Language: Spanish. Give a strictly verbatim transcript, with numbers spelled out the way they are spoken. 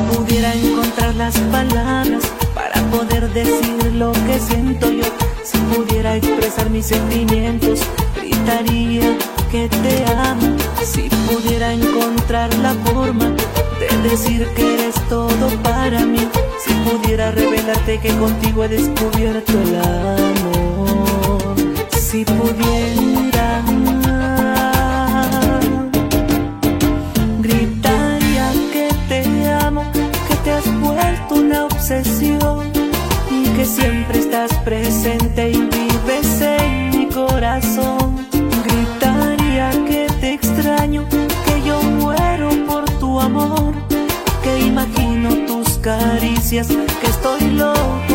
pudiera encontrar las palabras para poder decir lo que siento yo, si pudiera expresar mis sentimientos, gritaría que te amo. Si pudiera encontrar la forma de decir que eres todo para mí, si pudiera revelarte que contigo he descubierto el amor, si pudiera gritaría que te amo, que te has vuelto una obsesión y que siempre estás presente y vives en mi corazón. Gritaría que te extraño, que yo muero por tu amor, que imagino tus caricias, que estoy loco